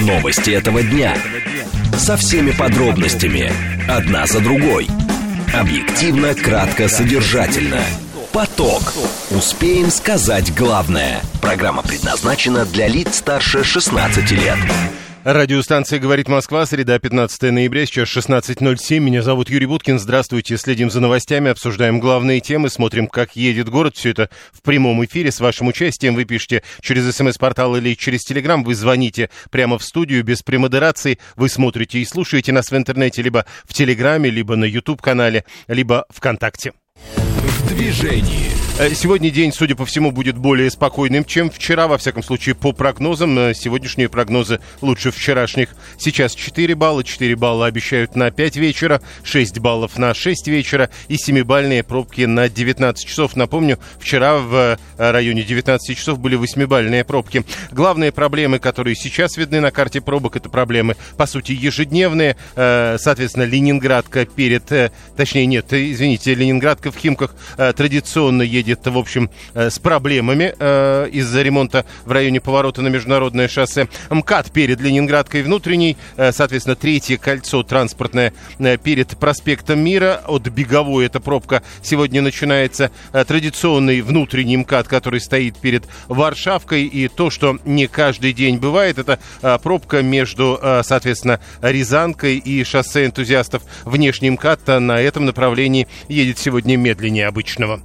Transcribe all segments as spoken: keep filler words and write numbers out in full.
Новости этого дня. Со всеми подробностями. Одна за другой. Объективно, кратко, содержательно. Поток. Успеем сказать главное. Программа предназначена для лиц старше шестнадцати лет. Радиостанция «Говорит Москва», среда, пятнадцатое ноября, сейчас шестнадцать ноль семь. Меня зовут Юрий Буткин. Здравствуйте. Следим за новостями, обсуждаем главные темы, смотрим, как едет город. Все это в прямом эфире с вашим участием. Вы пишете через СМС-портал или через Телеграм. Вы звоните прямо в студию без премодерации. Вы смотрите и слушаете нас в интернете либо в Телеграме, либо на YouTube-канале, либо ВКонтакте. В движении. Сегодня день, судя по всему, будет более спокойным, чем вчера, во всяком случае, по прогнозам. Сегодняшние прогнозы лучше вчерашних. Сейчас четыре балла, четыре балла обещают на пять вечера, шесть баллов на шесть вечера и семибалльные пробки на девятнадцать часов. Напомню, вчера в районе девятнадцати часов были восьмибалльные пробки. Главные проблемы, которые сейчас видны на карте пробок, это проблемы, по сути, ежедневные. Соответственно, Ленинградка перед... Точнее, нет, извините, Ленинградка в Химках традиционно едет в общем, с проблемами э, из-за ремонта в районе поворота на Международное шоссе. МКАД перед Ленинградкой внутренней, э, соответственно, третье кольцо транспортное э, перед проспектом Мира. От Беговой эта пробка сегодня начинается. Э, традиционный внутренний МКАД, который стоит перед Варшавкой. И то, что не каждый день бывает, это э, пробка между, э, соответственно, Рязанкой и шоссе энтузиастов. Внешний МКАД на этом направлении едет сегодня медленнее обычного.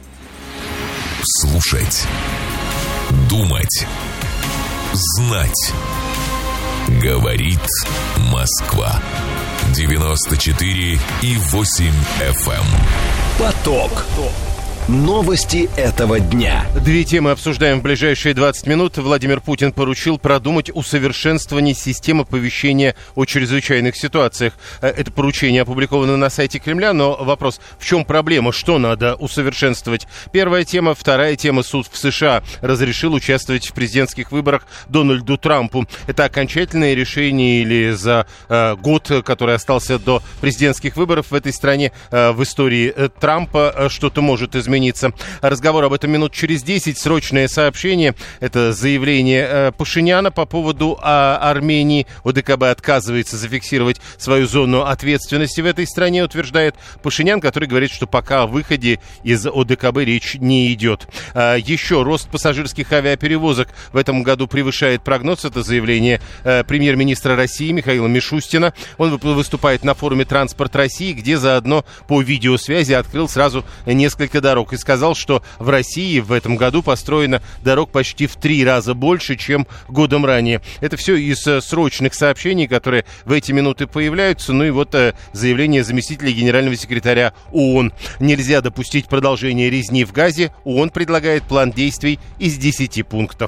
Слушать, думать, знать. Говорит Москва. девяносто четыре и восемь эф эм. Поток. Новости этого дня. Две темы обсуждаем в ближайшие двадцать минут. Владимир Путин поручил продумать усовершенствование системы оповещения о чрезвычайных ситуациях. Это поручение опубликовано на сайте Кремля, но вопрос, в чем проблема, что надо усовершенствовать? Первая тема. Вторая тема. Суд в США разрешил участвовать в президентских выборах Дональду Трампу. Это окончательное решение или за э, год, который остался до президентских выборов в этой стране, э, в истории э, Трампа э, что-то может измениться? Разговор об этом минут через десять. Срочное сообщение. Это заявление э, Пашиняна по поводу э, Армении. ОДКБ отказывается зафиксировать свою зону ответственности в этой стране, утверждает Пашинян, который говорит, что пока о выходе из ОДКБ речь не идет. Э, еще рост пассажирских авиаперевозок в этом году превышает прогноз. Это заявление э, премьер-министра России Михаила Мишустина. Он выступает на форуме «Транспорт России», где заодно по видеосвязи открыл сразу несколько дорог. И сказал, что в России в этом году построено дорог почти в три раза больше, чем годом ранее. Это все из срочных сообщений, которые в эти минуты появляются. Ну и вот заявление заместителя генерального секретаря ООН. Нельзя допустить продолжения резни в Газе. ООН предлагает план действий из десяти пунктов.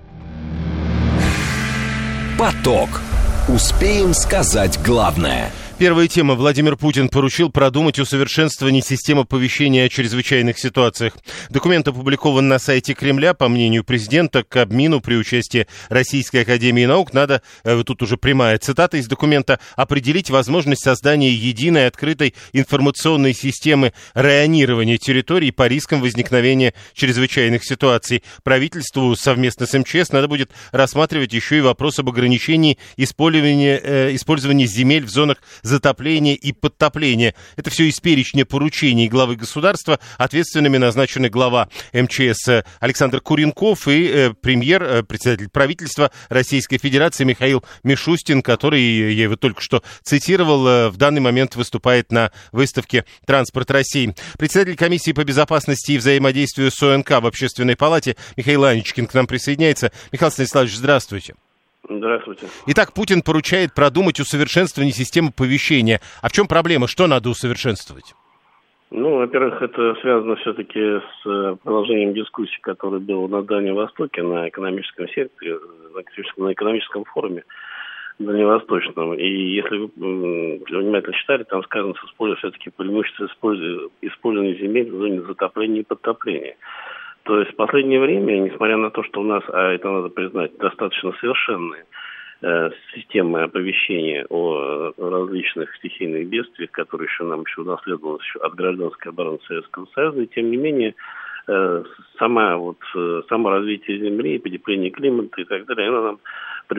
Поток. Успеем сказать главное. Первая тема. Владимир Путин поручил продумать усовершенствование системы оповещения о чрезвычайных ситуациях. Документ опубликован на сайте Кремля. По мнению президента, Кабмину при участии Российской академии наук надо, тут уже прямая цитата из документа, определить возможность создания единой открытой информационной системы районирования территорий по рискам возникновения чрезвычайных ситуаций. Правительству совместно с эм че эс надо будет рассматривать еще и вопрос об ограничении использования, э, использования земель в зонах затопления и подтопления. Это все из перечня поручений главы государства. Ответственными назначены глава эм че эс Александр Куренков и э, премьер, э, председатель правительства Российской Федерации Михаил Мишустин, который, я его только что цитировал, э, в данный момент выступает на выставке «Транспорт России». Председатель комиссии по безопасности и взаимодействию с о эн ка в Общественной палате Михаил Аничкин к нам присоединяется. Михаил Станиславович, здравствуйте. Здравствуйте. Итак, Путин поручает продумать усовершенствование системы оповещения. А в чем проблема? Что надо усовершенствовать? Ну, во-первых, это связано все-таки с продолжением дискуссии, которая была на Дальнем Востоке, на экономическом секторе, на экономическом форуме дальневосточном. И если вы внимательно читали, там сказано, что используют все-таки преимущество использования земель в зоне затопления и подтопления. То есть в последнее время, несмотря на то, что у нас, а это надо признать, достаточно совершенные э, системы оповещения о различных стихийных бедствиях, которые еще нам еще унаследовалось еще от гражданской обороны Советского Союза, и тем не менее э, сама вот, э, само развитие Земли, потепление климата и так далее, оно нам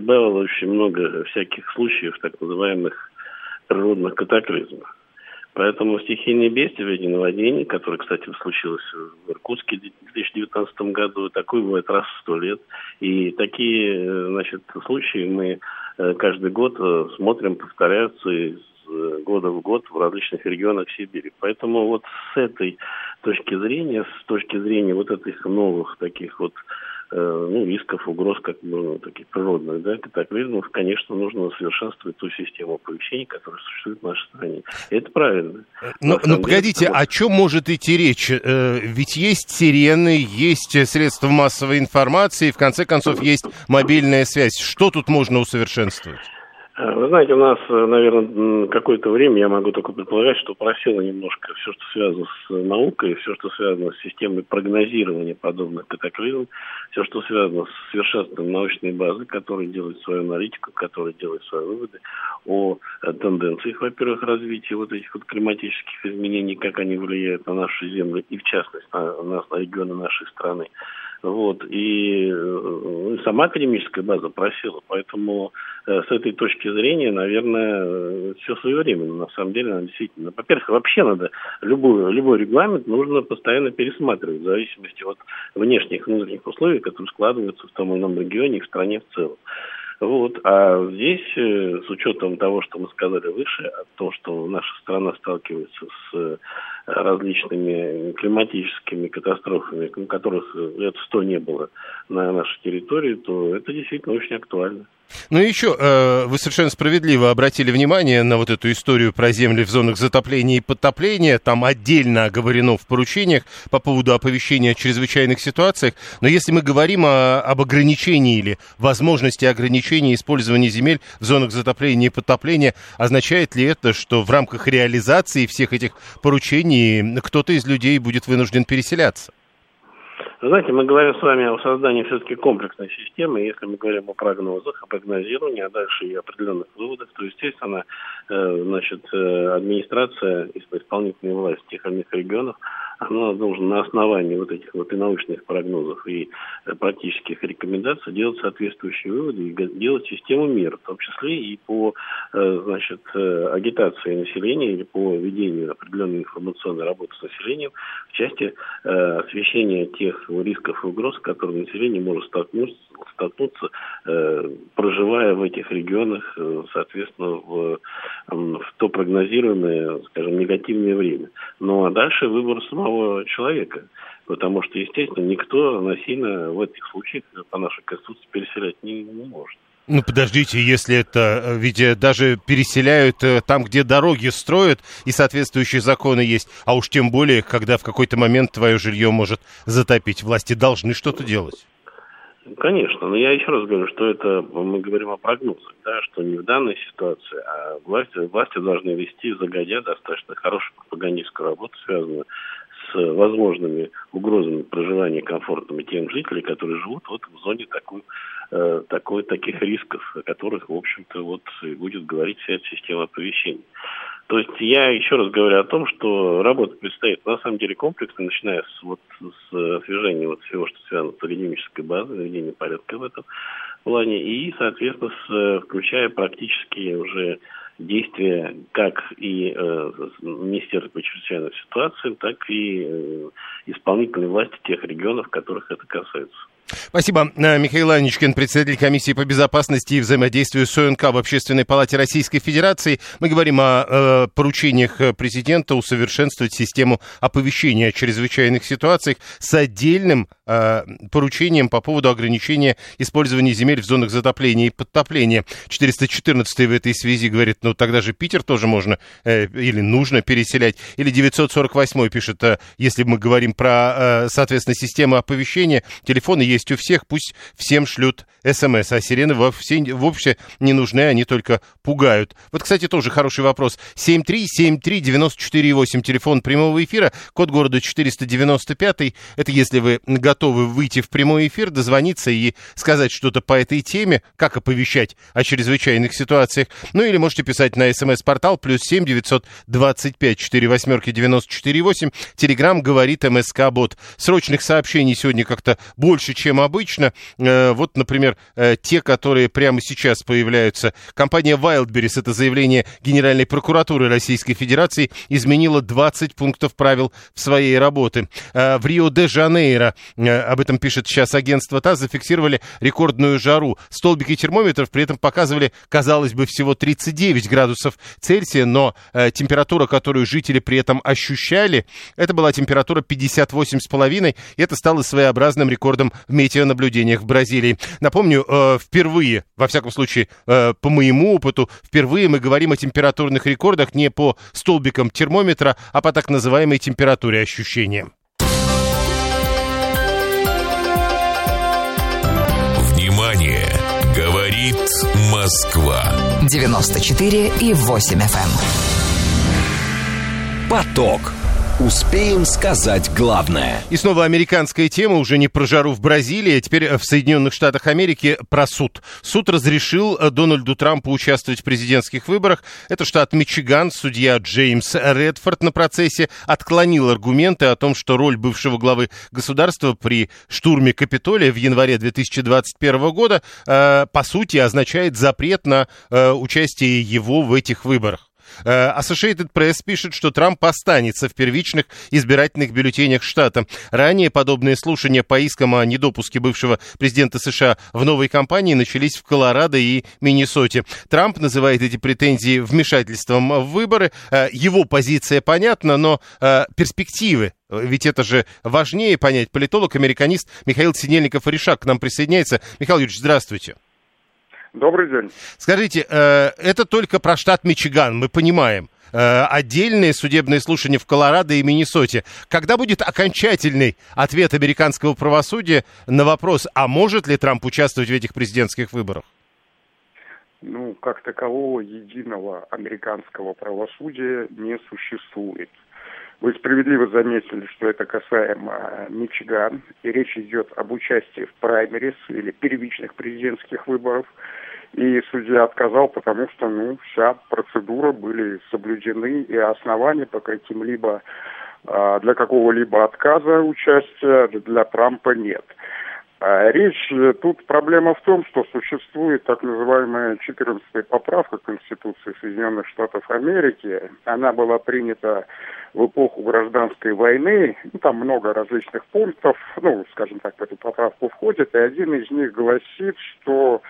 бывало очень много всяких случаев, так называемых природных катаклизмов. Поэтому стихийные бедствия в виде наводнений, которые, кстати, случилось в Иркутске в две тысячи девятнадцатом году, такое бывает раз в сто лет. И такие, значит, случаи мы каждый год смотрим, повторяются из года в год в различных регионах Сибири. Поэтому вот с этой точки зрения, с точки зрения вот этих новых таких вот ну, рисков, угроз, как ну, таких природных, да, катаклизмов, конечно, нужно усовершенствовать ту систему оповещений, которая существует в нашей стране. И это правильно. Но, но погодите, деле, о чем может идти речь? Ведь есть сирены, есть средства массовой информации, в конце концов, есть мобильная связь. Что тут можно усовершенствовать? Вы знаете, у нас, наверное, какое-то время, я могу только предполагать, что просело немножко все, что связано с наукой, все, что связано с системой прогнозирования подобных катаклизмов, все, что связано с совершенствованием научной базы, которая делает свою аналитику, которая делает свои выводы о тенденциях, во-первых, развития вот этих вот климатических изменений, как они влияют на нашу землю и, в частности, на нас, на регионы нашей страны. Вот, и ну, сама академическая база просела, поэтому э, с этой точки зрения, наверное, э, все своевременно, на самом деле, надо действительно, во-первых, вообще надо, любой, любой регламент нужно постоянно пересматривать, в зависимости от внешних и внутренних условий, которые складываются в том или ином регионе и в стране в целом. Вот, а здесь, э, с учетом того, что мы сказали выше, о том, что наша страна сталкивается с различными климатическими катастрофами, которых лет сто не было на нашей территории, то это действительно очень актуально. Ну и еще, вы совершенно справедливо обратили внимание на вот эту историю про земли в зонах затопления и подтопления. Там отдельно оговорено в поручениях по поводу оповещения о чрезвычайных ситуациях. Но если мы говорим о, об ограничении или возможности ограничения использования земель в зонах затопления и подтопления, означает ли это, что в рамках реализации всех этих поручений кто-то из людей будет вынужден переселяться? Вы знаете, мы говорим с вами о создании все-таки комплексной системы. Если мы говорим о прогнозах, о прогнозировании, а дальше и определенных выводах, то, естественно, э, значит, э, администрация, исполнительная власть тех или иных регионов, она должна на основании вот этих вот и научных прогнозов, и э, практических рекомендаций делать соответствующие выводы и делать систему мер, в том числе и по э, значит, э, агитации населения или по ведению определенной информационной работы с населением в части э, освещения тех рисков и угроз, с которыми население может столкнуться, столкнуться э, проживая в этих регионах, э, соответственно, в, в то прогнозируемое, скажем, негативное время. Ну а дальше выбор самого человека, потому что, естественно, никто насильно в этих случаях по нашей Конституции переселять не, не может. Ну, подождите, если это, ведь даже переселяют там, где дороги строят, и соответствующие законы есть, а уж тем более, когда в какой-то момент твое жилье может затопить, власти должны что-то делать. Конечно, но я еще раз говорю, что это мы говорим о прогнозах, да, что не в данной ситуации, а власти, власти должны вести загодя достаточно хорошую пропагандистскую работу, связанную с возможными угрозами проживания комфортными тем жителям, которые живут вот в зоне такой, э, такой, таких рисков, о которых, в общем-то, вот и будет говорить вся эта система оповещений. То есть я еще раз говорю о том, что работа предстоит на самом деле комплексно, начиная с, вот, с освежения вот всего, что связано с академической базой, наведения порядка в этом плане, и, соответственно, с, включая практически уже действия как и э, Министерства по чрезвычайным ситуациям, так и э, исполнительной власти тех регионов, которых это касается. Спасибо. Михаил Аничкин, председатель комиссии по безопасности и взаимодействию с ОНК в Общественной палате Российской Федерации. Мы говорим о э, поручениях президента усовершенствовать систему оповещения о чрезвычайных ситуациях с отдельным э, поручением по поводу ограничения использования земель в зонах затопления и подтопления. четыреста четырнадцатый в этой связи говорит, ну тогда же Питер тоже можно э, или нужно переселять. Или девятьсот сорок восьмой пишет, э, если мы говорим про, э, соответственно, систему оповещения, телефоны есть у всех, пусть всем шлют смс, а сирены вовсе, вовсе не нужны, они только пугают. Вот, кстати, тоже хороший вопрос. семь три семь три девять четыре восемь, телефон прямого эфира, код города четыреста девяносто пять, это если вы готовы готовы выйти в прямой эфир, дозвониться и сказать что-то по этой теме, как оповещать о чрезвычайных ситуациях. Ну или можете писать на смс-портал плюс семь девятьсот двадцать пять четыре восьмерки девяносто четыре восемь. Телеграм говорит МСК-бот. Срочных сообщений сегодня как-то больше, чем обычно. Э, вот, например, э, те, которые прямо сейчас появляются. Компания Wildberries, это заявление Генеральной прокуратуры Российской Федерации, изменила двадцать пунктов правил в своей работе. Э, в Рио-де-Жанейро, э, об этом пишет сейчас агентство ТАСС, зафиксировали рекордную жару. Столбики термометров при этом показывали, казалось бы, всего тридцать девять градусов Цельсия, но э, температура, которую жители при этом ощущали, это была температура пятьдесят восемь с половиной, и это стало своеобразным рекордом в метеонаблюдениях в Бразилии. Напомню, э, впервые, во всяком случае, э, по моему опыту, впервые мы говорим о температурных рекордах не по столбикам термометра, а по так называемой температуре ощущения. Внимание! Говорит Москва. девяносто четыре и восемь эф эм. Поток. Успеем сказать главное. И снова американская тема, уже не про жару в Бразилии, а теперь в Соединенных Штатах Америки про суд. Суд разрешил Дональду Трампу участвовать в президентских выборах. Это штат Мичиган. Судья Джеймс Редфорд на процессе отклонил аргументы о том, что роль бывшего главы государства при штурме Капитолия в январе две тысячи двадцать первого года э, по сути означает запрет на э, участие его в этих выборах. Associated Press пишет, что Трамп останется в первичных избирательных бюллетенях штата. Ранее подобные слушания по искам о недопуске бывшего президента США в новой кампании начались в Колорадо и Миннесоте. Трамп называет эти претензии вмешательством в выборы. Его позиция понятна, но перспективы, ведь это же важнее понять. Политолог-американист Михаил Синельников-Оришак к нам присоединяется. Михаил Юрьевич, здравствуйте. Добрый день. Скажите, э, это только про штат Мичиган, мы понимаем. Э, отдельные судебные слушания в Колорадо и Миннесоте. Когда будет окончательный ответ американского правосудия на вопрос, а может ли Трамп участвовать в этих президентских выборах? Ну, как такового единого американского правосудия не существует. Вы справедливо заметили, что это касаемо Мичиган, и речь идет об участии в праймерис или первичных президентских выборах. И судья отказал, потому что, ну, вся процедура были соблюдены, и оснований по каким-либо, для какого-либо отказа участия для Трампа нет. Речь, тут проблема в том, что существует так называемая четырнадцатая поправка Конституции Соединенных Штатов Америки. Она была принята в эпоху гражданской войны. Ну, там много различных пунктов, ну, скажем так, в эту поправку входит. И один из них гласит, что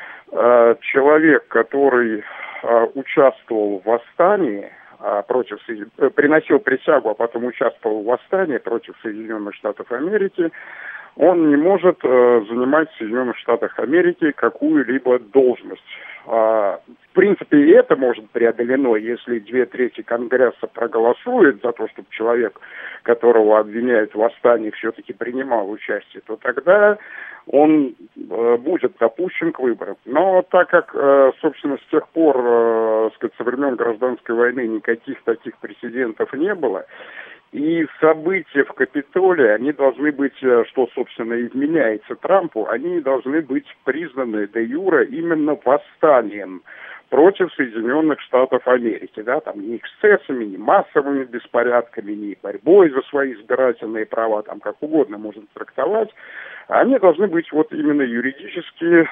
э, человек, который э, участвовал в восстании, э, против, э, приносил присягу, а потом участвовал в восстании против Соединенных Штатов Америки, он не может э, занимать в Соединенных Штатах Америки какую-либо должность. А, в принципе, и это может преодолено, если две трети Конгресса проголосует за то, чтобы человек, которого обвиняют в восстании, все-таки принимал участие, то тогда он э, будет допущен к выборам. Но так как, э, собственно, с тех пор, э, сказать, со времен гражданской войны никаких таких прецедентов не было, и события в Капитолии, они должны быть, что, собственно, изменяется Трампу, они должны быть признаны де-юре именно восстанием против Соединенных Штатов Америки, да, там не эксцессами, не массовыми беспорядками, не борьбой за свои избирательные права, там как угодно можно трактовать, они должны быть вот именно юридически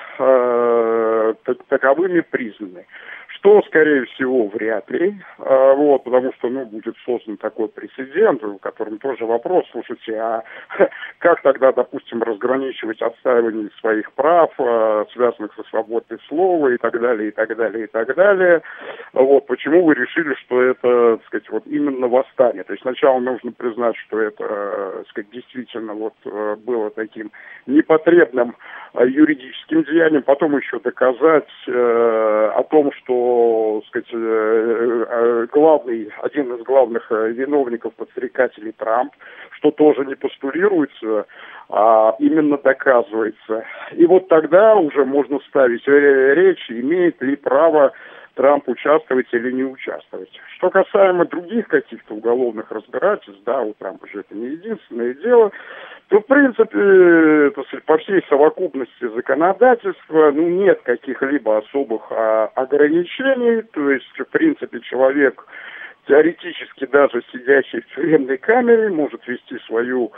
э, таковыми признаны. Что, скорее всего, вряд ли, э, вот, потому что, ну, будет создан такой прецедент, в котором тоже вопрос, слушайте, а как тогда, допустим, разграничивать отстаивание своих прав, э, связанных со свободой слова и так далее, и так далее, и так далее. Вот, почему вы решили, что это, так сказать, вот именно восстание? То есть сначала нужно признать, что это, так сказать, действительно вот было таким непотребным юридическим деянием, потом еще доказать э, о том, что, так сказать, э, главный, один из главных виновников подстрекателей Трамп, что тоже не постулируется, а именно доказывается. И вот тогда уже можно ставить речь, имеет ли право Трамп участвовать или не участвовать. Что касаемо других каких-то уголовных разбирательств, да, у Трампа же это не единственное дело, то, в принципе, так сказать, по всей совокупности законодательства, ну, нет каких-либо особых а, ограничений, то есть, в принципе, человек, теоретически даже сидящий в тюремной камере, может вести свою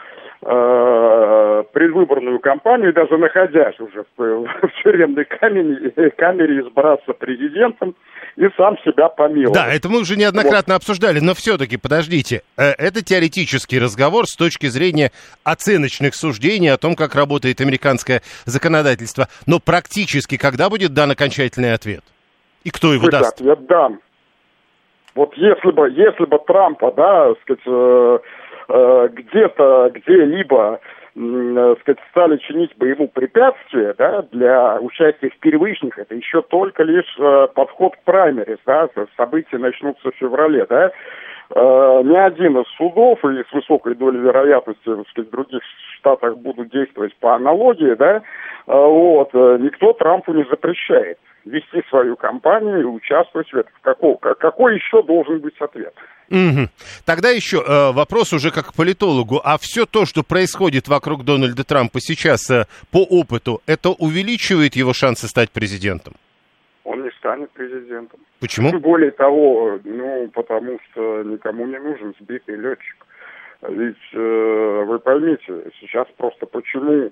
э, предвыборную кампанию, даже находясь уже в, в тюремной камере, камере избраться президентом и сам себя помиловать. Да, это мы уже неоднократно вот обсуждали, но все-таки, подождите, это теоретический разговор с точки зрения оценочных суждений о том, как работает американское законодательство. Но практически когда будет дан окончательный ответ? И кто его даст? Ответ дан. Вот если бы, если бы Трампа, да, сказать, э, э, где-то, где-либо, э, сказать, стали чинить бы ему препятствия, да, для участия в первичных, это еще только лишь э, подход к праймерис, да, события начнутся в феврале, да, э, ни один из судов и с высокой долей вероятности, так сказать, в других штатах будут действовать по аналогии, да, э, вот, э, никто Трампу не запрещает вести свою кампанию и участвовать в этом. Какой, какой еще должен быть ответ? Угу. Тогда еще э, вопрос уже как к политологу. А все то, что происходит вокруг Дональда Трампа сейчас э, по опыту, это увеличивает его шансы стать президентом? Он не станет президентом. Почему? Более того, ну, потому что никому не нужен сбитый летчик. Ведь э, вы поймите, сейчас просто почему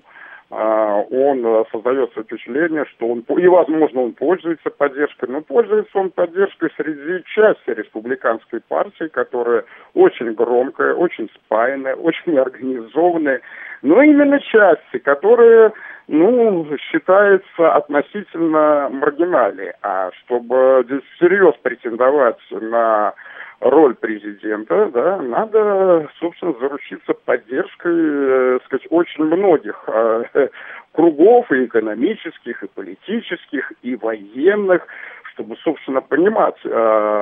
он создается впечатление, что он, и возможно он пользуется поддержкой, но пользуется он поддержкой среди части республиканской партии, которая очень громкая, очень спаянная, очень организованная, но именно части, которые, ну, считаются относительно маргинальной. А чтобы здесь всерьез претендовать на роль президента, да, надо, собственно, заручиться поддержкой, э, сказать, очень многих э, кругов, и экономических, и политических, и военных, чтобы, собственно, понимать, э,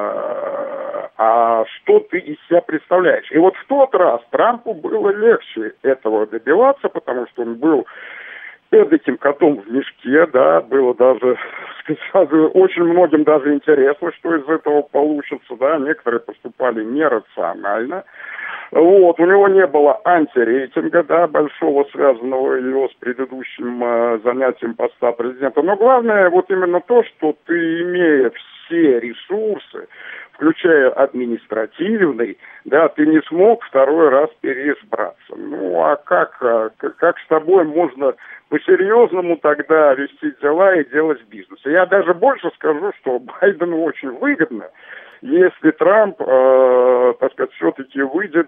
а что ты из себя представляешь. И вот в тот раз Трампу было легче этого добиваться, потому что он был этим котом в мешке, да, было даже, сказать, очень многим даже интересно, что из этого получится, да, некоторые поступали нерационально. Вот, у него не было антирейтинга, да, большого, связанного его с предыдущим э, занятием поста президента. Но главное вот именно то, что ты, имея все ресурсы, включая административный, да, ты не смог второй раз переизбраться. Ну, а как, как с тобой можно по-серьезному тогда вести дела и делать бизнес? Я даже больше скажу, что Байдену очень выгодно, если Трамп, э, так сказать, все-таки выйдет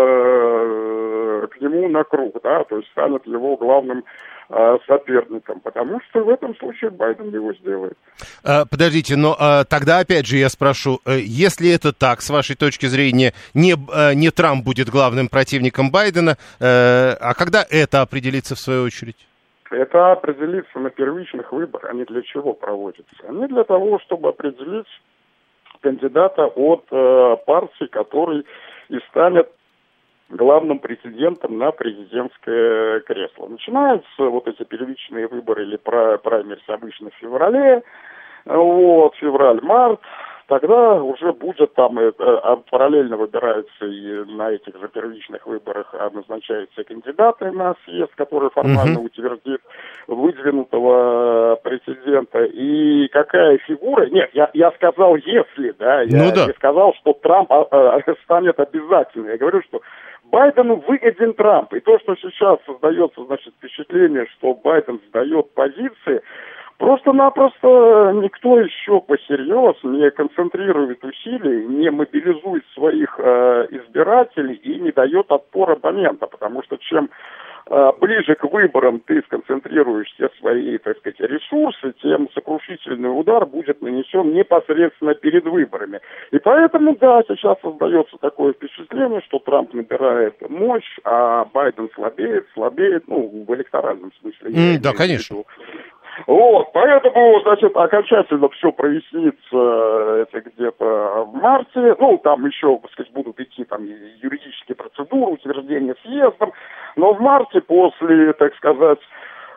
э, к нему на круг, да, то есть станет его главным э, соперником, потому что в этом случае Байден его сделает. А, подождите, но а, тогда опять же я спрошу, если это так, с вашей точки зрения, не, не Трамп будет главным противником Байдена, э, а когда это определится в свою очередь? Это определится на первичных выборах. Они для чего проводятся? Они для того, чтобы определить кандидата от э, партии, который и станет главным претендентом на президентское кресло. Начинаются вот эти первичные выборы или праймерис обычно в феврале, вот, февраль-март. Тогда уже будет там, э, параллельно выбираются и на этих же первичных выборах назначаются кандидаты на съезд, который формально mm-hmm. утвердит выдвинутого президента. И какая фигура... Нет, я, я сказал, если, да, я ну, да. не сказал, что Трамп а, а, станет обязательно. Я говорю, что Байдену выгоден Трамп. И то, что сейчас создается, значит, впечатление, что Байден сдает позиции, просто-напросто никто еще посерьез не концентрирует усилий, не мобилизует своих э, избирателей и не дает отпор оппонента, потому что чем э, ближе к выборам ты сконцентрируешь все свои, так сказать, ресурсы, тем сокрушительный удар будет нанесен непосредственно перед выборами. И поэтому, да, сейчас создается такое впечатление, что Трамп набирает мощь, а Байден слабеет, слабеет, ну, в электоральном смысле. Mm, да, конечно. Вот, поэтому, значит, окончательно все прояснится это где-то в марте. Ну, там еще, так сказать, будут идти там юридические процедуры, утверждения съездом. Но в марте, после, так сказать,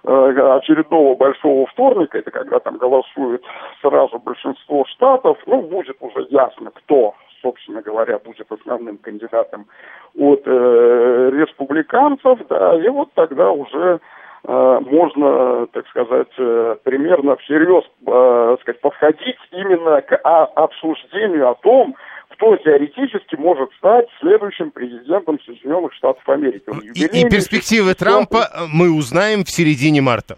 очередного большого вторника, это когда там голосует сразу большинство штатов, ну, будет уже ясно, кто, собственно говоря, будет основным кандидатом от э, республиканцев, да, и вот тогда уже э, можно, так сказать, э, примерно всерьез, э, сказать, подходить именно к а, обсуждению о том, кто теоретически может стать следующим президентом Соединенных Штатов Америки. И, и перспективы Трампа мы узнаем в середине марта.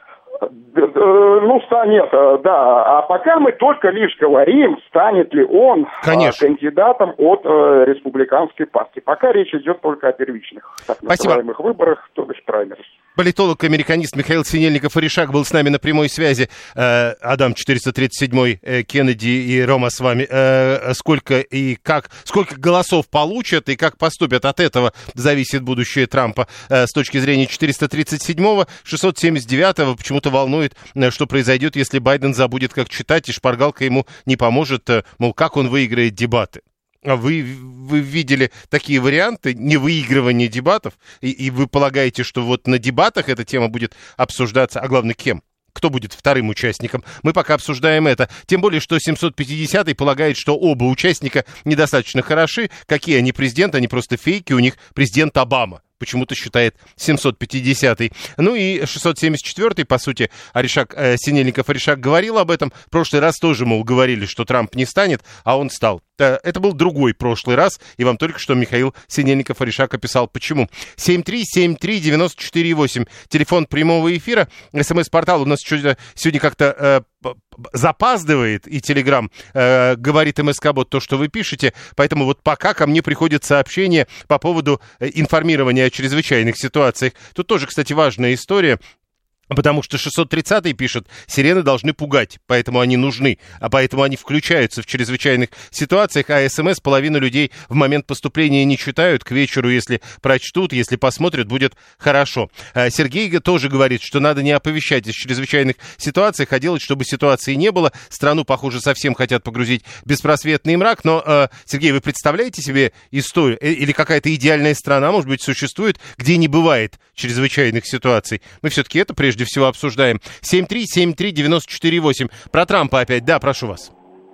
Ну, станет, да. А пока мы только лишь говорим, станет ли он Конечно. кандидатом от э, республиканской партии. Пока речь идет только о первичных, так называемых Спасибо. выборах, то бишь праймерис. Политолог-американист Михаил Синельников-Аришак был с нами на прямой связи. Э, Адам четыреста тридцать семь, э, Кеннеди и Рома с вами. Э, сколько и как, сколько голосов получат и как поступят, от этого зависит будущее Трампа. Э, с точки зрения четыреста тридцать седьмого, шестьсот семьдесят девятого почему-то волнует, что произойдет, если Байден забудет, как читать, и шпаргалка ему не поможет, мол, как он выиграет дебаты. А вы, вы видели такие варианты невыигрывания дебатов, и, и вы полагаете, что вот на дебатах эта тема будет обсуждаться, а главное, кем? Кто будет вторым участником? Мы пока обсуждаем это. Тем более, что семьсот пятидесятый полагает, что оба участника недостаточно хороши. Какие они президенты? Они просто фейки. У них президент Обама. Почему-то считает семьсот пятидесятый. Ну и шестьсот семьдесят четвёртый, по сути, Аришак, э, Синельников-Аришак говорил об этом. В прошлый раз тоже, мол, говорили, что Трамп не станет, а он стал. Это был другой прошлый раз, и вам только что Михаил Синельников-Аришак описал, почему. семь три семь три девять четыре восемь, телефон прямого эфира, смс-портал у нас сегодня как-то э, запаздывает, и Телеграм э, говорит МСК-бот то, что вы пишете, поэтому вот пока ко мне приходит сообщение по поводу информирования о чрезвычайных ситуациях. Тут тоже, кстати, важная история. Потому что шестьсот тридцатый пишет, сирены должны пугать, поэтому они нужны, а поэтому они включаются в чрезвычайных ситуациях, а СМС половину людей в момент поступления не читают, к вечеру, если прочтут, если посмотрят, будет хорошо. Сергей тоже говорит, что надо не оповещать из чрезвычайных ситуаций, а делать, чтобы ситуации не было. Страну, похоже, совсем хотят погрузить в беспросветный мрак, но, Сергей, вы представляете себе историю, или какая-то идеальная страна, может быть, существует, где не бывает чрезвычайных ситуаций? Мы все-таки это прежде всего обсуждаем. семь три семь три девять четыре восемь. Про Трампа опять. Да, прошу вас.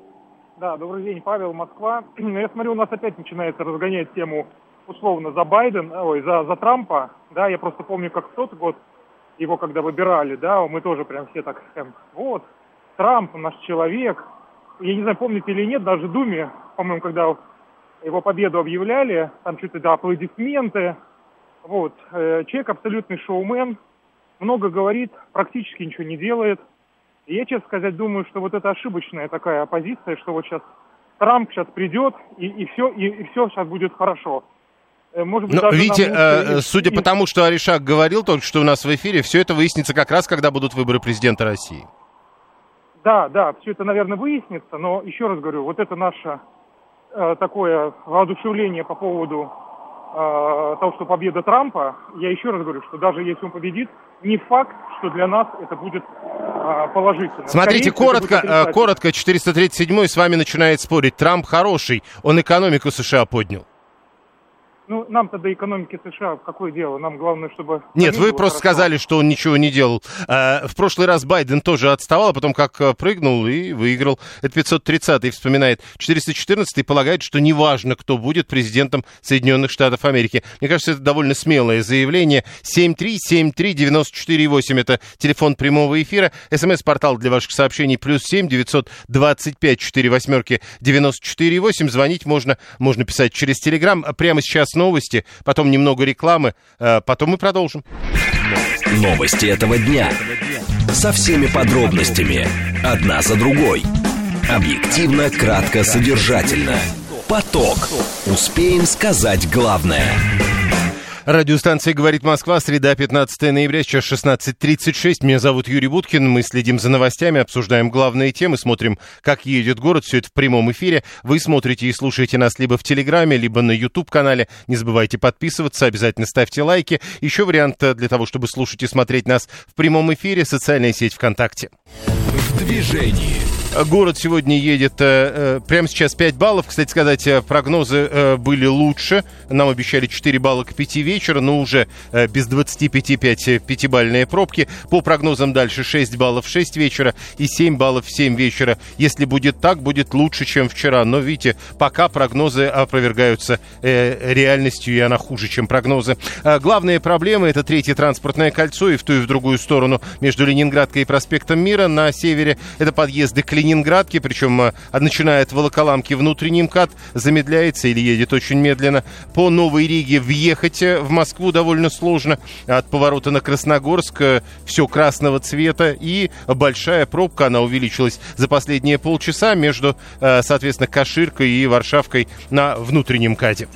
Да, добрый день, Павел, Москва. Я смотрю, у нас опять начинается разгонять тему условно за Байден, ой, за, за Трампа. Да, я просто помню, как в тот год его когда выбирали, да, мы тоже прям все так, эм, вот, Трамп наш человек. Я не знаю, помните или нет, даже в Думе, по-моему, когда его победу объявляли, там что-то, да, аплодисменты. Вот, э, человек абсолютный шоумен. Много говорит, практически ничего не делает. И я, честно сказать, думаю, что вот это ошибочная такая позиция, что вот сейчас Трамп сейчас придет, и, и, все, и, и все сейчас будет хорошо. Может быть, но, видите, э, судя по тому, что Аришак говорил только что у нас в эфире, все это выяснится как раз, когда будут выборы президента России. Да, да, все это, наверное, выяснится, но еще раз говорю, вот это наше э, такое воодушевление по поводу того, что победа Трампа, я еще раз говорю, что даже если он победит, не факт, что для нас это будет а, положительно. Смотрите, Скорее, коротко, коротко, четыреста тридцать седьмой с вами начинает спорить. Трамп хороший, он экономику США поднял. Ну, нам-то до экономики США какое дело? Нам главное, чтобы... Нет, вы просто хорошо. Сказали, что он ничего не делал. В прошлый раз Байден тоже отставал, а потом как прыгнул и выиграл. Это пятьсот тридцатый вспоминает. четыреста четырнадцатый полагает, что неважно, кто будет президентом Соединенных Штатов Америки. Мне кажется, это довольно смелое заявление. семь три семь три девять четыре восемь. Это телефон прямого эфира. СМС-портал для ваших сообщений. Плюс семь девятьсот двадцать пять четыре восьмерки девяносто четыре восемь. Звонить можно, можно писать через Телеграм. Прямо сейчас новости, потом немного рекламы, потом мы продолжим. Новости этого дня. Со всеми подробностями. Одна за другой. Объективно, кратко, содержательно. Поток. Успеем сказать главное. Радиостанция «Говорит Москва», среда, пятнадцатое ноября, сейчас шестнадцать тридцать шесть. Меня зовут Юрий Буткин. Мы следим за новостями, обсуждаем главные темы, смотрим, как едет город. Все это в прямом эфире. Вы смотрите и слушаете нас либо в Телеграме, либо на YouTube-канале. Не забывайте подписываться, обязательно ставьте лайки. Еще вариант для того, чтобы слушать и смотреть нас в прямом эфире — социальная сеть ВКонтакте. В движении. Город сегодня едет э, прямо сейчас пять баллов. Кстати сказать, прогнозы э, были лучше. Нам обещали четыре балла к пяти вечера, но уже э, без двадцати пяти пять пятибалльные пробки. По прогнозам дальше шесть баллов в шесть вечера и семь баллов в семь вечера. Если будет так, будет лучше, чем вчера. Но, видите, пока прогнозы опровергаются э, реальностью, и она хуже, чем прогнозы. Э, главные проблемы — это третье транспортное кольцо и в ту, и в другую сторону между Ленинградкой и проспектом Мира. На севере это подъезды к Ленинградке, причем начиная от Волоколамки внутренний МКАД замедляется или едет очень медленно. По Новой Риге въехать в Москву довольно сложно. От поворота на Красногорск все красного цвета и большая пробка, она увеличилась за последние полчаса между, соответственно, Каширкой и Варшавкой на внутреннем МКАДе.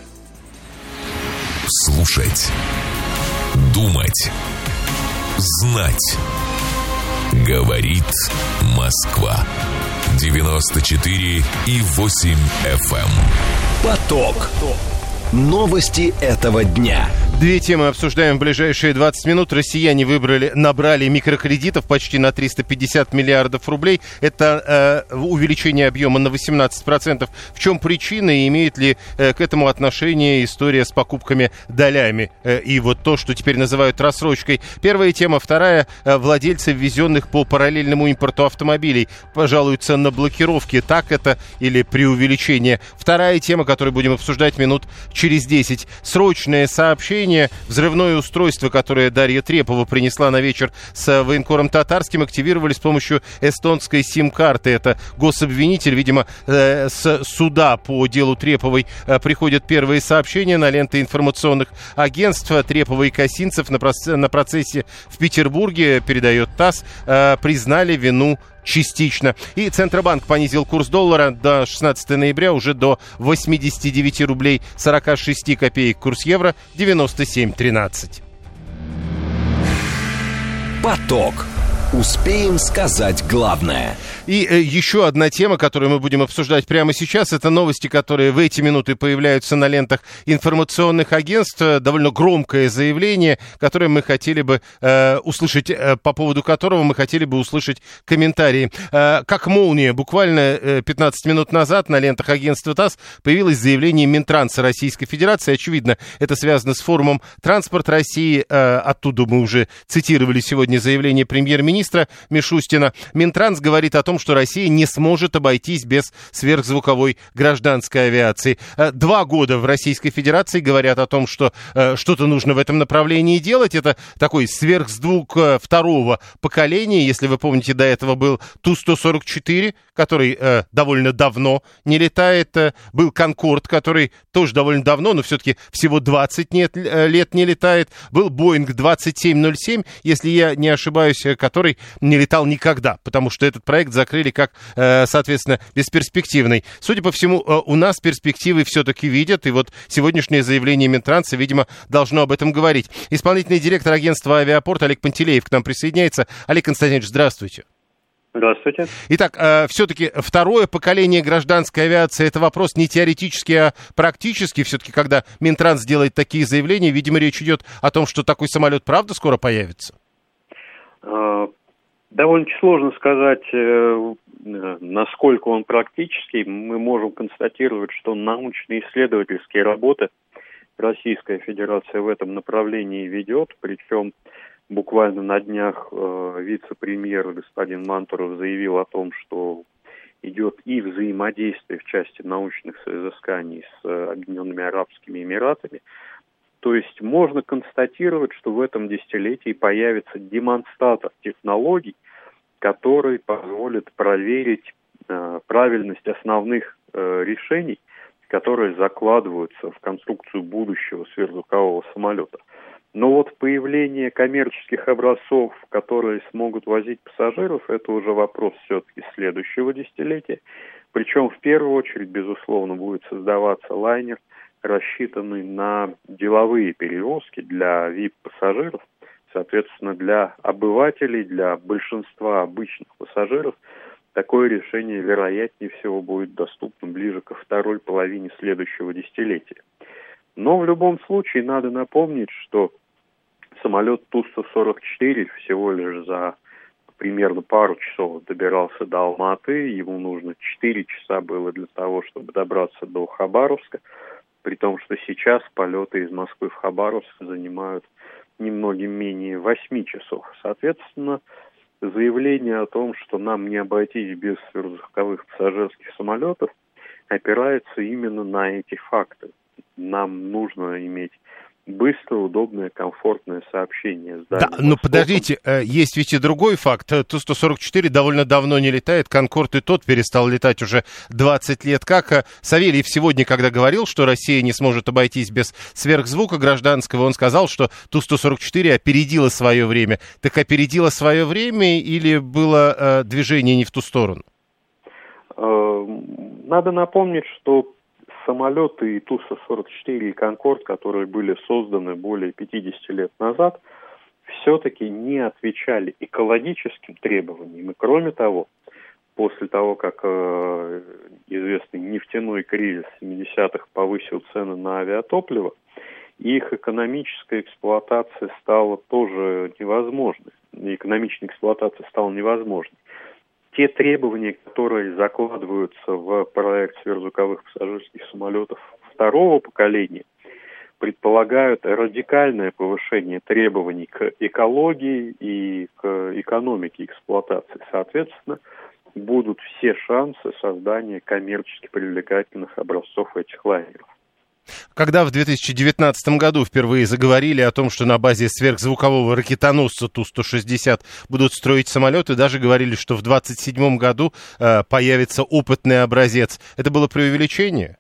Слушать, думать, знать. Говорит Москва. девяносто четыре и восемь эф эм. Поток. Новости этого дня. Две темы обсуждаем в ближайшие двадцать минут. Россияне выбрали, набрали микрокредитов почти на триста пятьдесят миллиардов рублей. Это э, увеличение объема на восемнадцать процентов. В чем причина и имеет ли э, к этому отношение история с покупками долями? Э, и вот то, что теперь называют рассрочкой. Первая тема. Вторая. Э, владельцы ввезенных по параллельному импорту автомобилей пожалуются на блокировки. Так это или преувеличение? Вторая тема, которую будем обсуждать минут через десять. Срочное сообщение. Взрывное устройство, которое Дарья Трепова принесла на вечер с военкором Татарским, активировали с помощью эстонской сим-карты. Это гособвинитель, видимо, э, с суда по делу Треповой э, приходят первые сообщения на ленты информационных агентств. Трепова и Косинцев на, проц- на процессе в Петербурге, передает ТАСС, э, признали вину частично. И Центробанк понизил курс доллара до шестнадцатого ноября уже до восемьдесят девять рублей сорок шесть копеек. Курс евро девяносто семь тринадцать. Поток. Успеем сказать главное. И э, еще одна тема, которую мы будем обсуждать прямо сейчас, это новости, которые в эти минуты появляются на лентах информационных агентств. Довольно громкое заявление, которое мы хотели бы э, услышать, э, по поводу которого мы хотели бы услышать комментарии. Э, как молния, буквально э, пятнадцать минут назад на лентах агентства ТАСС появилось заявление Минтранса Российской Федерации. Очевидно, это связано с форумом «Транспорт России». Э, оттуда мы уже цитировали сегодня заявление премьер-министра Мишустина. Минтранс говорит о том, что Россия не сможет обойтись без сверхзвуковой гражданской авиации. Два года в Российской Федерации говорят о том, что э, что-то нужно в этом направлении делать. Это такой сверхзвук второго поколения. Если вы помните, до этого был Ту сто сорок четыре, который э, довольно давно не летает. Был Конкорд, который тоже довольно давно, но все-таки всего двадцать нет, лет не летает. Был Боинг двадцать семь ноль семь, если я не ошибаюсь, который не летал никогда, потому что этот проект закрыли как, э, соответственно, бесперспективный. Судя по всему, э, у нас перспективы все-таки видят, и вот сегодняшнее заявление Минтранса, видимо, должно об этом говорить. Исполнительный директор агентства «Авиапорт» Олег Пантелеев к нам присоединяется. Олег Константинович, здравствуйте. Здравствуйте. Итак, э, все-таки второе поколение гражданской авиации — это вопрос не теоретический, а практический. Все-таки, когда Минтранс делает такие заявления, видимо, речь идет о том, что такой самолет правда скоро появится? Довольно сложно сказать, насколько он практический. Мы можем констатировать, что научно-исследовательские работы Российская Федерация в этом направлении ведет. Причем буквально на днях вице-премьер господин Мантуров заявил о том, что идет и взаимодействие в части научных изысканий с Объединенными Арабскими Эмиратами. То есть можно констатировать, что в этом десятилетии появится демонстратор технологий, который позволит проверить э, правильность основных э, решений, которые закладываются в конструкцию будущего сверхзвукового самолета. Но вот появление коммерческих образцов, которые смогут возить пассажиров, это уже вопрос все-таки следующего десятилетия. Причем в первую очередь, безусловно, будет создаваться лайнер, рассчитанный на деловые перевозки для ви ай пи-пассажиров, соответственно, для обывателей, для большинства обычных пассажиров такое решение, вероятнее всего, будет доступно ближе ко второй половине следующего десятилетия. Но в любом случае надо напомнить, что самолет Ту сто сорок четыре всего лишь за примерно пару часов добирался до Алматы, ему нужно четыре часа было для того, чтобы добраться до Хабаровска, при том, что сейчас полеты из Москвы в Хабаровск занимают немногим менее восьми часов. Соответственно, заявление о том, что нам не обойтись без сверхзвуковых пассажирских самолетов, опирается именно на эти факты. Нам нужно иметь быстрое, удобное, комфортное сообщение. Да, но подождите, есть ведь и другой факт. Ту сто сорок четыре довольно давно не летает, Конкорд и тот перестал летать уже двадцать лет как. Савельев сегодня, когда говорил, что Россия не сможет обойтись без сверхзвука гражданского, он сказал, что Ту сто сорок четыре опередила свое время. Так опередила свое время или было э, движение не в ту сторону? Надо напомнить, что самолеты и Ту сто сорок четыре и Конкорд, которые были созданы более пятьдесят лет назад, все-таки не отвечали экологическим требованиям. И кроме того, после того, как э, известный нефтяной кризис семидесятых повысил цены на авиатопливо, их экономическая эксплуатация стала тоже невозможной. Экономическая эксплуатация стала невозможной. Те требования, которые закладываются в проект сверхзвуковых пассажирских самолетов второго поколения, предполагают радикальное повышение требований к экологии и к экономике эксплуатации. Соответственно, будут все шансы создания коммерчески привлекательных образцов этих лайнеров. Когда в две тысячи девятнадцатом году впервые заговорили о том, что на базе сверхзвукового ракетоносца Ту сто шестьдесят будут строить самолеты, даже говорили, что в двадцать седьмом году э, появится опытный образец. Это было преувеличение?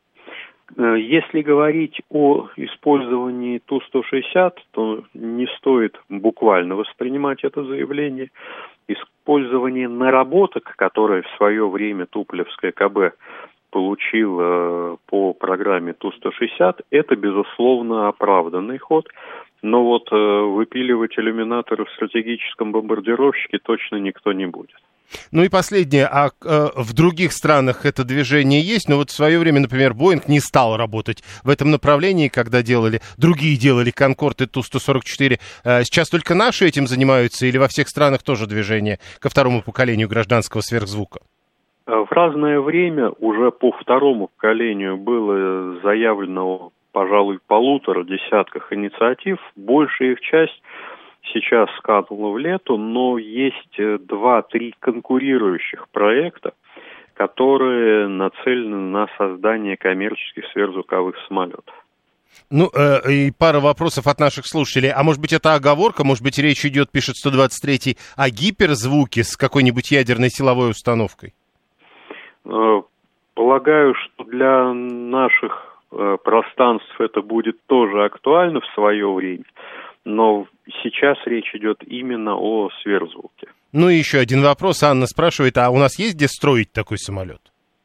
Если говорить о использовании Ту сто шестьдесят, то не стоит буквально воспринимать это заявление. Использование наработок, которые в свое время Туполевское КБ получил э, по программе Ту сто шестьдесят, это, безусловно, оправданный ход. Но вот э, выпиливать иллюминаторы в стратегическом бомбардировщике точно никто не будет. Ну и последнее, а э, в других странах это движение есть, но вот в свое время, например, Боинг не стал работать в этом направлении, когда делали, другие делали Конкорд и Ту сто сорок четыре. Э, сейчас только наши этим занимаются или во всех странах тоже движение ко второму поколению гражданского сверхзвука? В разное время уже по второму поколению было заявлено, пожалуй, полутора десятках инициатив. Большая их часть сейчас скатывала в лету, но есть два-три конкурирующих проекта, которые нацелены на создание коммерческих сверхзвуковых самолетов. Ну, э, и пара вопросов от наших слушателей. А может быть, это оговорка? Может быть, речь идет, пишет сто двадцать третий, о гиперзвуке с какой-нибудь ядерной силовой установкой? Полагаю, что для наших э, пространств это будет тоже актуально в свое время, но сейчас речь идет именно о сверхзвуке. Ну и еще один вопрос. Анна спрашивает, а у нас есть где строить такой самолет?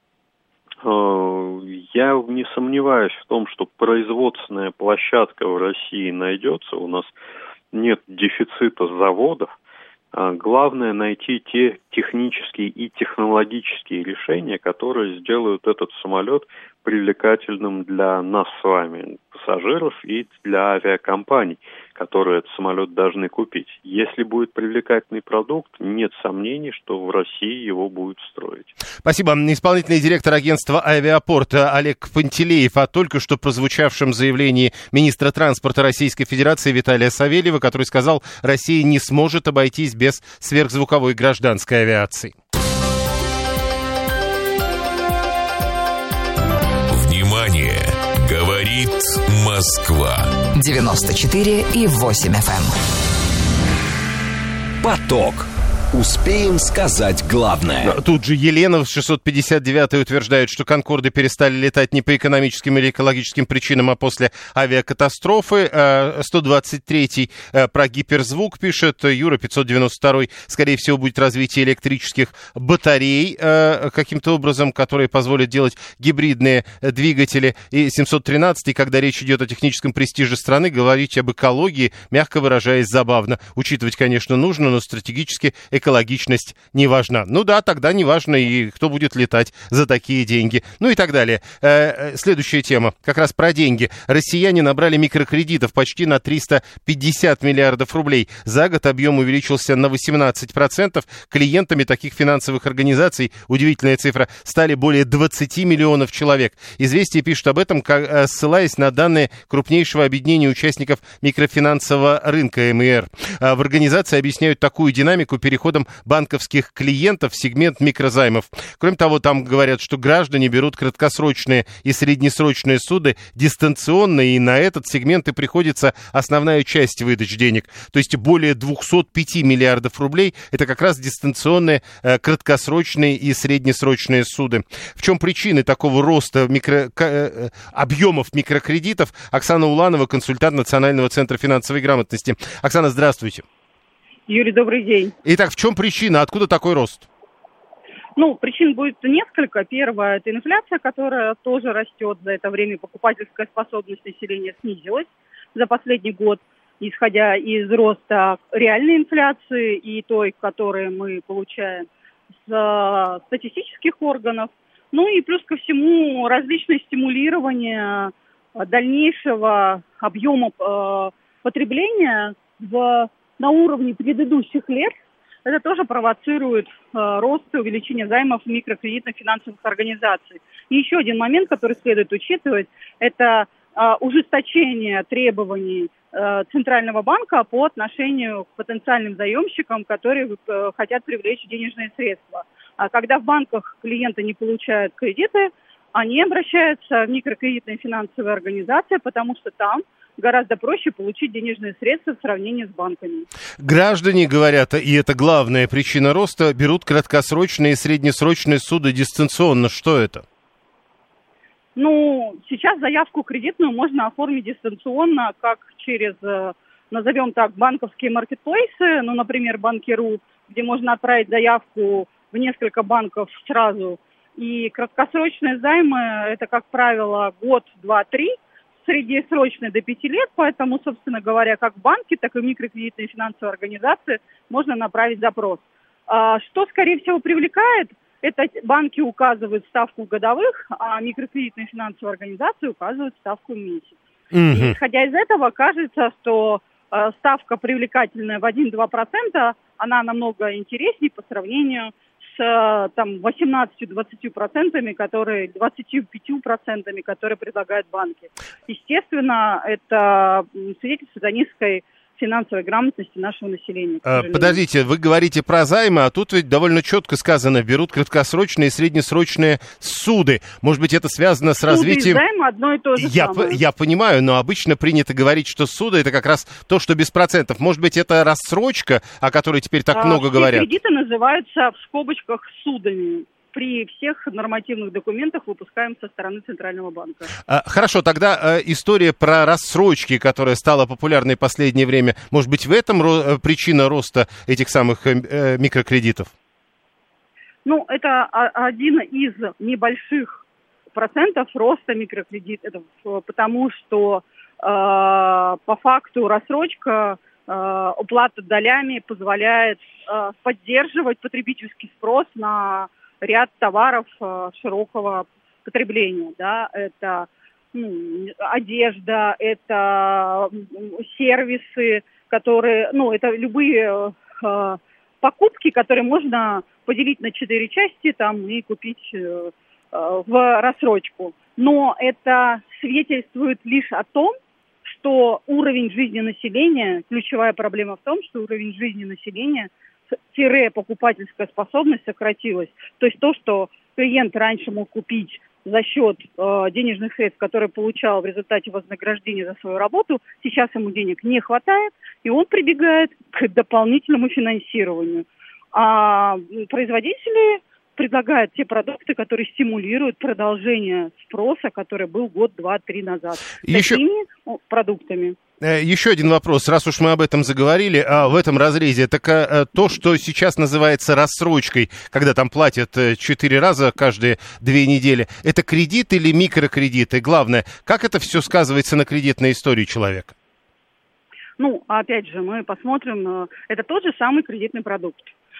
Э, я не сомневаюсь в том, что производственная площадка в России найдется. У нас нет дефицита заводов. Главное найти те технические и технологические решения, которые сделают этот самолет привлекательным для нас с вами, пассажиров, и для авиакомпаний, которые этот самолет должны купить. Если будет привлекательный продукт, нет сомнений, что в России его будут строить. Спасибо. Исполнительный директор агентства «Авиапорт» Олег Пантелеев о только что прозвучавшем заявлении министра транспорта Российской Федерации Виталия Савельева, который сказал, Россия не сможет обойтись без сверхзвуковой гражданской авиации. Внимание! Говорит Москва. девяносто четыре и восемь эф эм. Поток. Успеем сказать главное. Тут же Елена с шестьсот пятьдесят девятой утверждает, что Конкорды перестали летать не по экономическим или экологическим причинам, а после авиакатастрофы. сто двадцать третий про гиперзвук пишет. Юра пятьсот девяносто второй. Скорее всего, будет развитие электрических батарей каким-то образом, которые позволят делать гибридные двигатели. И семьсот тринадцатый, когда речь идет о техническом престиже страны, говорить об экологии, мягко выражаясь, забавно. Учитывать, конечно, нужно, но стратегически экологически экологичность не важна. Ну да, тогда не важно и кто будет летать за такие деньги. Ну и так далее. Э, следующая тема, как раз про деньги. Россияне набрали микрокредитов почти на триста пятьдесят миллиардов рублей. За год объем увеличился на восемнадцать процентов. Клиентами таких финансовых организаций, удивительная цифра, стали более двадцати миллионов человек. «Известия» пишут об этом, как, ссылаясь на данные крупнейшего объединения участников микрофинансового рынка эм и эр. В организации объясняют такую динамику переходом банковских клиентов в сегмент микрозаймов. Кроме того, там говорят, что граждане берут краткосрочные и среднесрочные суды дистанционно, и на этот сегмент и приходится основная часть выдач денег. То есть более двести пять миллиардов рублей – это как раз дистанционные, э, краткосрочные и среднесрочные суды. В чем причины такого роста микро, э, объемов микрокредитов? Оксана Уланова, консультант Национального центра финансовой грамотности. Оксана, здравствуйте. Юрий, добрый день. Итак, в чем причина? Откуда такой рост? Ну, причин будет несколько. Первое – это инфляция, которая тоже растет. За это время покупательская способность населения снизилась за последний год, исходя из роста реальной инфляции и той, которую мы получаем с статистических органов. Ну и плюс ко всему различные стимулирования дальнейшего объема э, потребления в, на уровне предыдущих лет. Это тоже провоцирует э, рост и увеличение займов микрокредитных финансовых организаций. И еще один момент, который следует учитывать, это э, ужесточение требований э, Центрального банка по отношению к потенциальным заемщикам, которые э, хотят привлечь денежные средства. А когда в банках клиенты не получают кредиты, они обращаются в микрокредитные финансовые организации, потому что там гораздо проще получить денежные средства в сравнении с банками. Граждане, говорят, и это главная причина роста, берут краткосрочные и среднесрочные суды дистанционно. Что это? Ну, сейчас заявку кредитную можно оформить дистанционно, как через, назовем так, банковские маркетплейсы, ну, например, Банки.ру, где можно отправить заявку в несколько банков сразу. И краткосрочные займы – это, как правило, год, два, три, среднесрочные до пяти лет, поэтому, собственно говоря, как банки, так и микрокредитные финансовые организации можно направить запрос. А что, скорее всего, привлекает? Это банки указывают ставку годовых, а микрокредитные финансовые организации указывают ставку в месяц. Mm-hmm. И, исходя из этого, кажется, что э, ставка привлекательная в один-два процента, она намного интереснее по сравнению с там, восемнадцатью-двадцатью процентами, которые, двадцатью пятью процентами, которые предлагают банки. Естественно, это свидетельствует о низкой финансовой грамотности нашего населения. Подождите, вы говорите про займы, а тут ведь довольно четко сказано, берут краткосрочные и среднесрочные суды. Может быть, это связано с суды развитием... Суды и займы одно и то же я, самое. Я понимаю, но обычно принято говорить, что суды это как раз то, что без процентов. Может быть, это рассрочка, о которой теперь так а, много все говорят? Кредиты называются в скобочках судами. При всех нормативных документах выпускаем со стороны Центрального банка. А, хорошо, тогда а, история про рассрочки, которая стала популярной в последнее время, может быть, в этом ро- причина роста этих самых э, микрокредитов? Ну, это один из небольших процентов роста микрокредитов, потому что э, по факту рассрочка, э, уплата долями позволяет э, поддерживать потребительский спрос на ряд товаров э, широкого потребления, да, это ну, одежда, это сервисы, которые, ну, это любые э, покупки, которые можно поделить на четыре части там и купить э, в рассрочку. Но это свидетельствует лишь о том, что уровень жизни населения, ключевая проблема в том, что уровень жизни населения тире покупательская способность сократилась. То есть то, что клиент раньше мог купить за счет э, денежных средств, которые получал в результате вознаграждения за свою работу, сейчас ему денег не хватает, и он прибегает к дополнительному финансированию. А производители предлагают те продукты, которые стимулируют продолжение спроса, который был год, два, три назад. Еще... Такими продуктами. Еще один вопрос, раз уж мы об этом заговорили, а в этом разрезе, так а, то, что сейчас называется рассрочкой, когда там платят четыре раза каждые две недели, это кредит или микрокредиты? Главное, как это все сказывается на кредитной истории человека? Ну, опять же, мы посмотрим, это тот же самый кредитный продукт.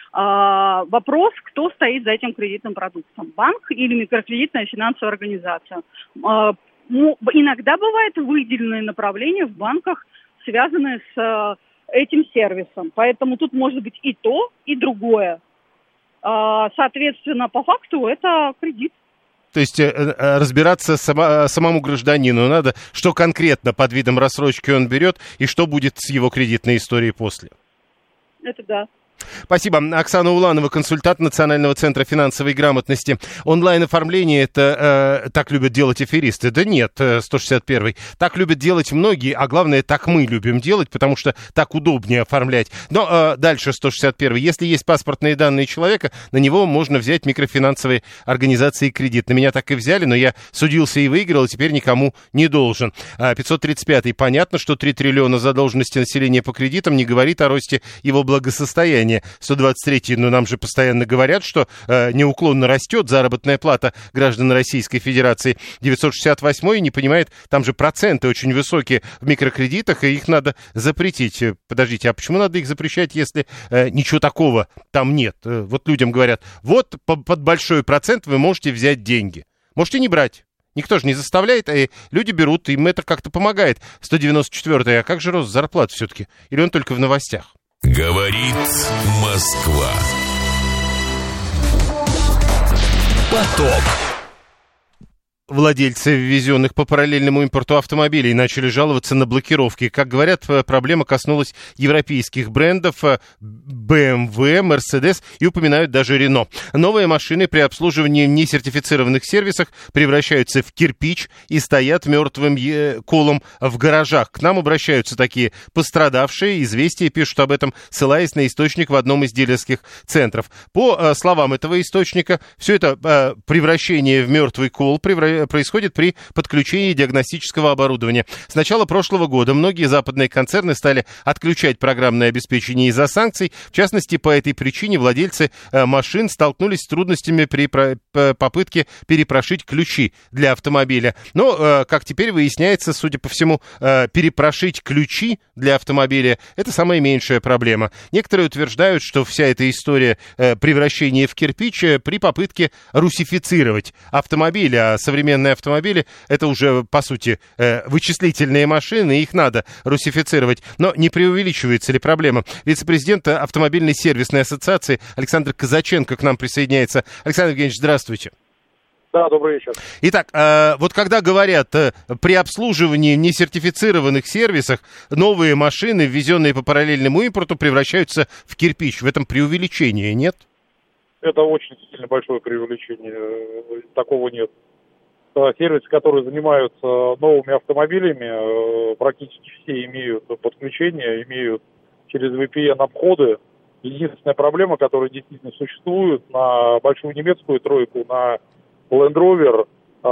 А, вопрос, кто стоит за этим кредитным продуктом, банк или микрокредитная финансовая организация. А, ну, иногда бывают выделенные направления в банках, связанные с а, этим сервисом, поэтому тут может быть и то, и другое. А, соответственно, по факту это кредит. То есть э, разбираться само, самому гражданину надо, что конкретно под видом рассрочки он берет и что будет с его кредитной историей после. Это да. Спасибо. Оксана Уланова, консультант Национального центра финансовой грамотности. Онлайн-оформление это э, так любят делать аферисты. Да нет, сто шестьдесят первый. Так любят делать многие, а главное, так мы любим делать, потому что так удобнее оформлять. Но э, дальше сто шестьдесят первый. Если есть паспортные данные человека, на него можно взять микрофинансовые организации кредит. На меня так и взяли, но я судился и выиграл, и теперь никому не должен. пятьсот тридцать пятый. Понятно, что три триллиона задолженности населения по кредитам не говорит о росте его благосостояния. сто двадцать третий, но нам же постоянно говорят, что э, неуклонно растет заработная плата граждан Российской Федерации. девятьсот шестьдесят восьмой не понимает, там же проценты очень высокие в микрокредитах, и их надо запретить. Подождите, а почему надо их запрещать, если э, ничего такого там нет? Э, вот людям говорят, вот по, под большой процент вы можете взять деньги. Можете не брать. Никто же не заставляет, а люди берут, им это как-то помогает. сто девяносто четвёртый, а как же рост зарплат все-таки? Или он только в новостях? Говорит Москва. Поток. Владельцы ввезенных по параллельному импорту автомобилей начали жаловаться на блокировки. Как говорят, проблема коснулась европейских брендов бэ эм вэ, Mercedes и упоминают даже Renault. Новые машины при обслуживании в несертифицированных сервисах превращаются в кирпич и стоят мертвым колом в гаражах. К нам обращаются такие пострадавшие. Известия пишут об этом, ссылаясь на источник в одном из дилерских центров. По словам этого источника, все это превращение в мертвый кол превращается происходит при подключении диагностического оборудования. С начала прошлого года многие западные концерны стали отключать программное обеспечение из-за санкций. В частности, по этой причине владельцы э, машин столкнулись с трудностями при про- попытке перепрошить ключи для автомобиля. Но, э, как теперь выясняется, судя по всему, э, перепрошить ключи для автомобиля – это самая меньшая проблема. Некоторые утверждают, что вся эта история э, превращения в кирпич э, при попытке русифицировать автомобиль, а современные автомобили — это уже, по сути, э, вычислительные машины, их надо русифицировать. Но не преувеличивается ли проблема? Вице-президент автомобильной сервисной ассоциации Александр Казаченко к нам присоединяется. Александр Евгеньевич, здравствуйте. Да, добрый вечер. Итак, э, вот когда говорят, э, при обслуживании в несертифицированных сервисах новые машины, ввезенные по параллельному импорту, превращаются в кирпич. В этом преувеличение нет? Это очень сильно большое преувеличение. Такого нет. Сервисы, которые занимаются новыми автомобилями, практически все имеют подключение, имеют через ви пи эн обходы. Единственная проблема, которая действительно существует на большую немецкую тройку, на Land Rover,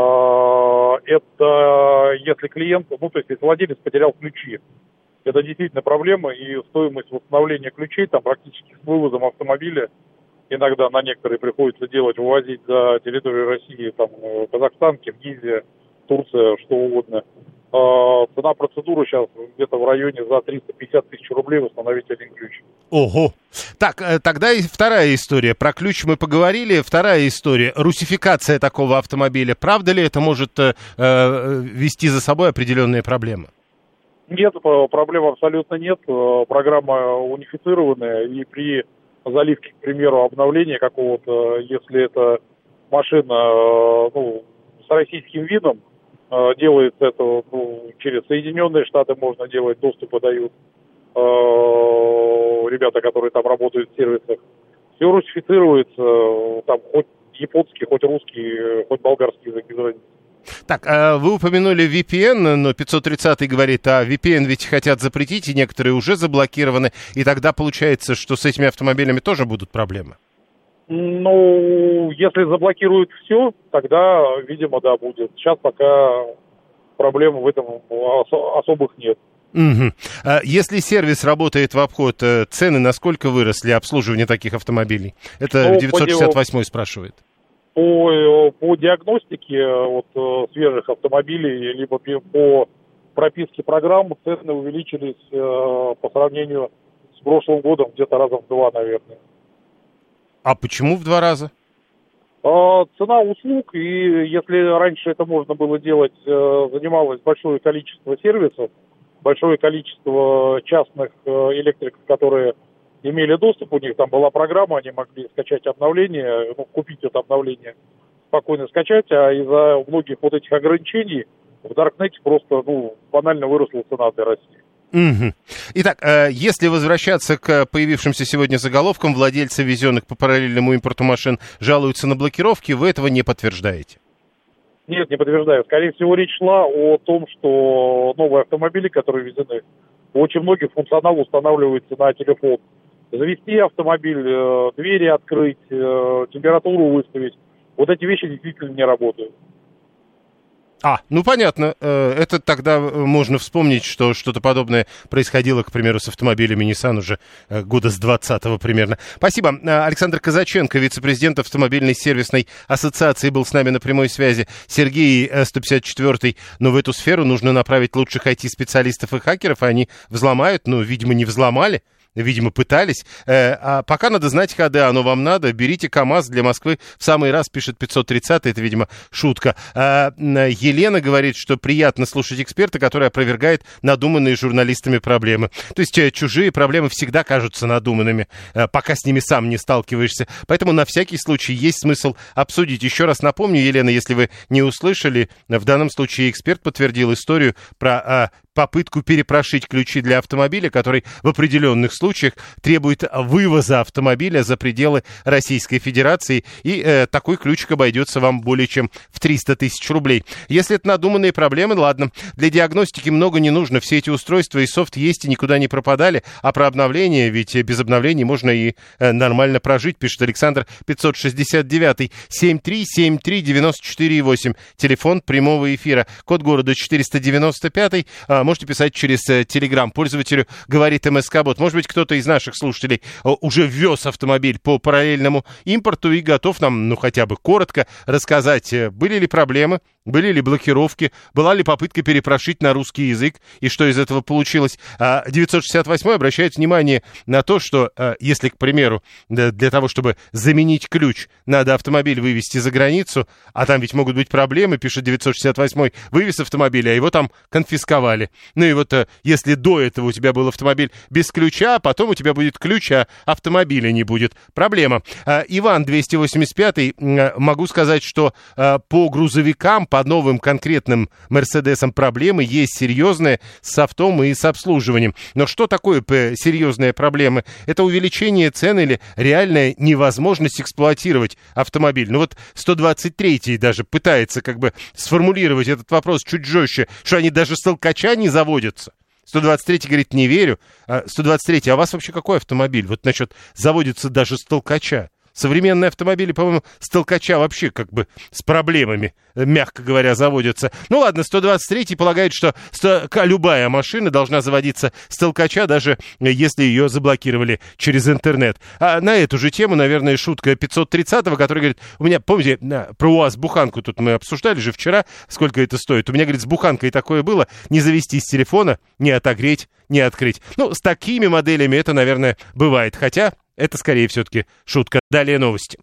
это если клиент, ну то есть если владелец потерял ключи. Это действительно проблема, и стоимость восстановления ключей там практически с вывозом автомобиля иногда на некоторые приходится делать, вывозить за территорию России, там, Казахстан, Киргизия, Турция, что угодно. А, цена процедуры сейчас где-то в районе за триста пятьдесят тысяч рублей восстановить один ключ. Ого! Так, тогда и вторая история. Про ключ мы поговорили. Вторая история. Русификация такого автомобиля. Правда ли это может э, вести за собой определенные проблемы? Нет, проблем абсолютно нет. Программа унифицированная, и при заливки, к примеру, обновления какого-то, если это машина ну, с российским видом, делается это ну, через Соединенные Штаты можно делать, доступы дают э, ребята, которые там работают в сервисах. Все русифицируется, там хоть японский, хоть русский, хоть болгарский язык без разницы. Так, вы упомянули ви пи эн, но пятьсот тридцатый говорит, а ви пи эн ведь хотят запретить, и некоторые уже заблокированы, и тогда получается, что с этими автомобилями тоже будут проблемы? Ну, если заблокируют все, тогда, видимо, да, будет. Сейчас пока проблем в этом особых нет. Угу. Если сервис работает в обход, цены насколько выросли обслуживание таких автомобилей? Это ну, девятьсот шестьдесят восьмой спрашивает. По, по диагностике вот, свежих автомобилей, либо по прописке программ цены увеличились э, по сравнению с прошлым годом где-то раза в два, наверное. А почему в два раза? Цена услуг, и если раньше это можно было делать, занималось большое количество сервисов, большое количество частных электриков, которые имели доступ, у них там была программа, они могли скачать обновление, ну, купить это обновление, спокойно скачать, а из-за многих вот этих ограничений в Даркнете просто, ну, банально выросла цена для России. Угу. Итак, если возвращаться к появившимся сегодня заголовкам, владельцы везенных по параллельному импорту машин жалуются на блокировки, вы этого не подтверждаете? Нет, не подтверждаю. Скорее всего, речь шла о том, что новые автомобили, которые везены, у очень многих функционал устанавливается на телефон. Завести автомобиль, двери открыть, температуру выставить. Вот эти вещи действительно не работают. А, ну понятно, это тогда можно вспомнить, что что-то подобное происходило, к примеру, с автомобилями Nissan уже года с двадцатого примерно. Спасибо. Александр Казаченко, вице-президент автомобильной сервисной ассоциации, был с нами на прямой связи. Сергей, сто пятьдесят четвёртый, но в эту сферу нужно направить лучших ай ти-специалистов и хакеров, и они взломают, но, видимо, не взломали. Видимо, пытались. Э, а пока надо знать ходы, оно вам надо. Берите КАМАЗ для Москвы. В самый раз пишет пятьсот тридцатый. Это, видимо, шутка. А, Елена говорит, что приятно слушать эксперта, который опровергает надуманные журналистами проблемы. То есть э, чужие проблемы всегда кажутся надуманными, э, пока с ними сам не сталкиваешься. Поэтому на всякий случай есть смысл обсудить. Еще раз напомню, Елена, если вы не услышали, в данном случае эксперт подтвердил историю про... Э, попытку перепрошить ключи для автомобиля, который в определенных случаях требует вывоза автомобиля за пределы Российской Федерации, и э, такой ключик обойдется вам более чем в триста тысяч рублей. Если это надуманные проблемы, ладно, для диагностики много не нужно, все эти устройства и софт есть и никуда не пропадали, а про обновление, ведь без обновлений можно и э, нормально прожить, пишет Александр пятьсот шестьдесят девятый, семь три семь три девяносто четыре восемь, телефон прямого эфира, код города четыреста девяносто пять, э, можете писать через Telegram. Пользователю говорит МСК-бот. Может быть, кто-то из наших слушателей уже ввез автомобиль по параллельному импорту и готов нам, ну, хотя бы коротко рассказать, были ли проблемы, были ли блокировки, была ли попытка перепрошить на русский язык и что из этого получилось. девятьсот шестьдесят восемь обращает внимание на то, что если, к примеру, для того, чтобы заменить ключ, надо автомобиль вывезти за границу, а там ведь могут быть проблемы, пишет девятьсот шестьдесят восемь, вывез автомобиль, а его там конфисковали. Ну и вот если до этого у тебя был автомобиль без ключа, а потом у тебя будет ключ, а автомобиля не будет. Проблема. Иван, двести восемьдесят пятый, могу сказать, что по грузовикам, по новым конкретным Мерседесам проблемы есть серьезные с софтом и с обслуживанием. Но что такое серьезные проблемы? Это увеличение цен или реальная невозможность эксплуатировать автомобиль. Ну вот сто двадцать третий даже пытается как бы сформулировать этот вопрос чуть жестче, что они даже с толкача не заводятся. сто двадцать третий говорит, не верю. сто двадцать третий, а у вас вообще какой автомобиль? Вот насчет заводится даже с толкача. Современные автомобили, по-моему, с толкача вообще как бы с проблемами, мягко говоря, заводятся. Ну ладно, сто двадцать третий полагает, что любая машина должна заводиться с толкача, даже если ее заблокировали через интернет. А на эту же тему, наверное, шутка пятьсот тридцатого, который говорит, у меня, помните, про УАЗ-буханку тут мы обсуждали же вчера, сколько это стоит. У меня, говорит, с буханкой такое было, не завести с телефона, не отогреть, не открыть. Ну, с такими моделями это, наверное, бывает, хотя... Это, скорее, все-таки шутка. Далее новости.